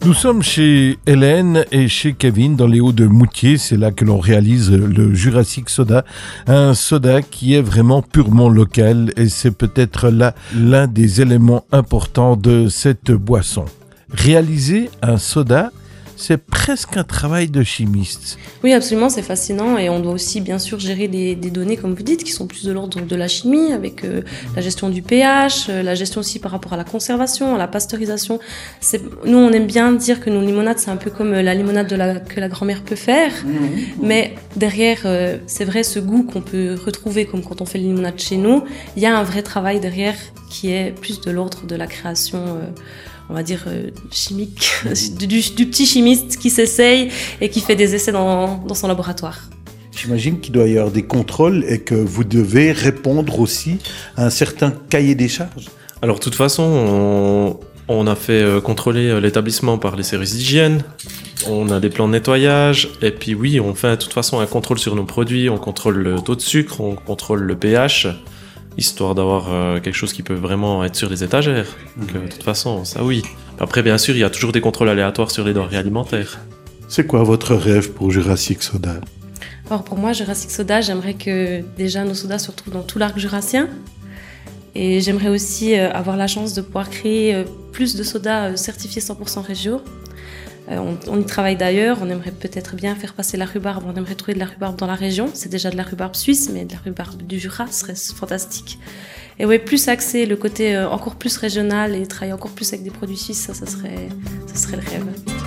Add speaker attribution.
Speaker 1: Nous sommes chez Hélène et chez Kevin dans les Hauts-de-Moutier. C'est là que l'on réalise le Jurassic Soda. Un soda qui est vraiment purement local et c'est peut-être là l'un des éléments importants de cette boisson. Réaliser un soda, c'est presque un travail de chimiste.
Speaker 2: Oui, absolument, c'est fascinant et on doit aussi bien sûr gérer des données, comme vous dites, qui sont plus de l'ordre de la chimie, avec la gestion du pH, la gestion aussi par rapport à la conservation, à la pasteurisation. Nous, on aime bien dire que nos limonades, c'est un peu comme la limonade que la grand-mère peut faire, mais derrière, c'est vrai, ce goût qu'on peut retrouver comme quand on fait les limonades chez nous, il y a un vrai travail derrière qui est plus de l'ordre de la création on va dire chimique, du petit chimiste qui s'essaye et qui fait des essais dans son laboratoire.
Speaker 3: J'imagine qu'il doit y avoir des contrôles et que vous devez répondre aussi à un certain cahier des charges.
Speaker 4: Alors, de toute façon, on a fait contrôler l'établissement par les services d'hygiène, on a des plans de nettoyage, et puis oui, on fait de toute façon un contrôle sur nos produits, on contrôle le taux de sucre, on contrôle le pH, histoire d'avoir quelque chose qui peut vraiment être sur les étagères. Donc, de toute façon, ça oui. Après, bien sûr, il y a toujours des contrôles aléatoires sur les denrées alimentaires.
Speaker 3: C'est quoi votre rêve pour Jurassic Soda ?
Speaker 2: Alors pour moi, Jurassic Soda, j'aimerais que déjà nos sodas se retrouvent dans tout l'arc jurassien. Et j'aimerais aussi avoir la chance de pouvoir créer plus de sodas certifiés 100% régio. On y travaille d'ailleurs, on aimerait peut-être bien faire passer la rhubarbe, on aimerait trouver de la rhubarbe dans la région. C'est déjà de la rhubarbe suisse, mais de la rhubarbe du Jura serait fantastique. Et ouais, plus axer le côté encore plus régional et travailler encore plus avec des produits suisses, ça serait le rêve.